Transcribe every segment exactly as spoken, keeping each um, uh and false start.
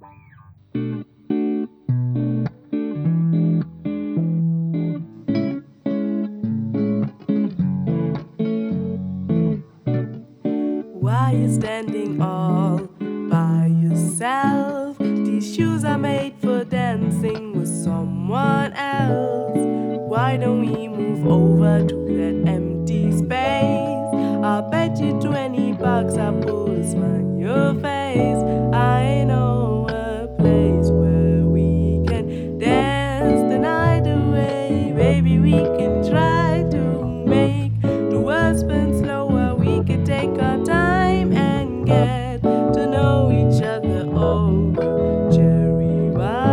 Why you standing all by yourself? These shoes are made for dancing with someone else. Why don't we move over to that empty space? I'll bet you twenty bucks I put a smile on your face. I know a place where we can dance the night away. Baby, we can try to make the world spin slower. We could take our time and get to know each other over cherry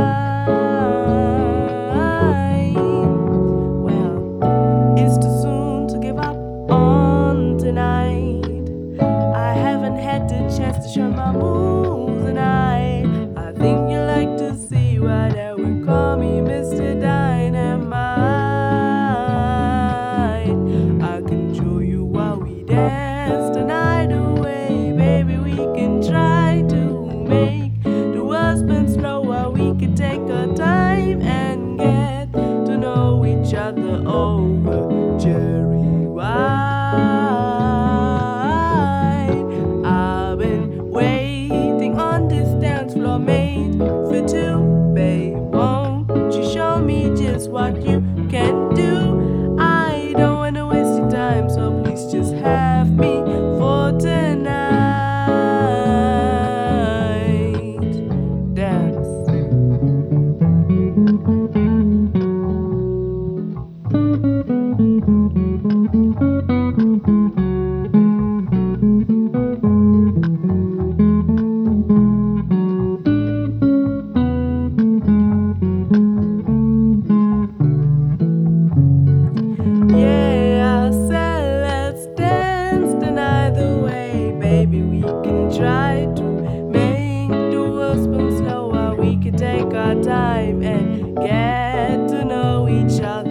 wine. Well, it's too soon to give up on tonight. I haven't had the chance to show my moves tonight. I think you like to see why they would call me Mister Dynamite. I can show you why we dance the night away. Baby, we can try to make the world spin slower. We could take our time and get to know each other over cherry wine. I've been waiting on this dance floor made for two, babe. Won't you show me just what you can do? I don't wanna waste your time, so please just have me for tonight. Dance. Yeah, I said let's dance the night away. Baby, we can try to make the world spin slower. We can take our time and get to know each other